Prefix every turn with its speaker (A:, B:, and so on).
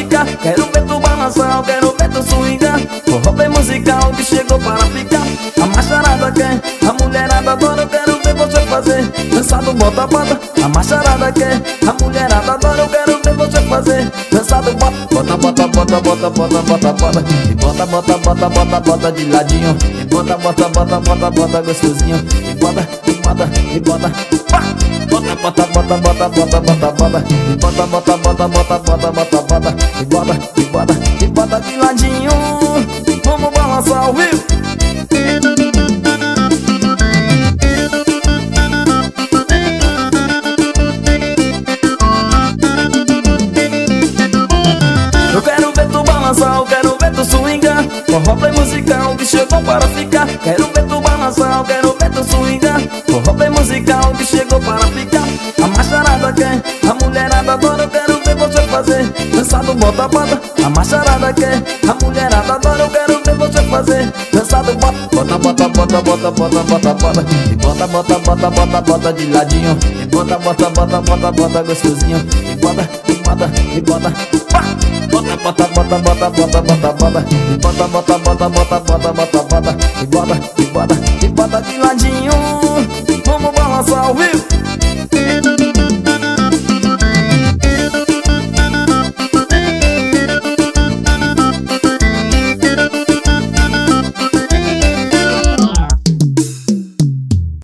A: ficar. Quero ver tu balançar, eu quero ver tu swingar. Forró bem musical que chegou para ficar. A macharada quer, a mulherada adora. Eu quero ver você fazer dançar do bota bota. A macharada quer, a mulherada adora. Eu quero ver você fazer dançar do bota bota bota bota bota bota bota bota. E bota bota bota bota bota de ladinho. E bota bota bota bota bota gostosinho. E bota e bota e bota pá. Bota bota bota bota bota bota bota. E bota bota bota bota bota bota bota. E bota e bota e bota de ladinho. Vamos balançar ao vivo. Eu quero ver tu balançar, eu quero ver tu swingar. Forró play musical que chegou para ficar. Quero ver tu balançar, eu quero ver tu swingar. Forró play musical que chegou para ficar. A macharada quer, a mulherada adora. Eu quero ver você fazer dançar do bota bota. A macharada quer, a mulherada adora. Eu quero ver você fazer dançar do bota bota bota bota bota bota bota bota. E bota bota bota bota bota de ladinho. E bota bota bota bota bota gostosinho. E bota e bota e bota pá. Bota bota bota bota bota bota bota. E bota bota bota bota bota bota bota. E bota e bota e bota de ladinho. Vamos balançar ao vivo.